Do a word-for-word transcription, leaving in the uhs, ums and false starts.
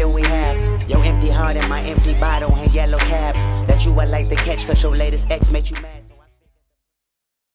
do we have? Your empty heart and my empty bottle and yellow cab that you would like to catch cause your latest ex made you mad.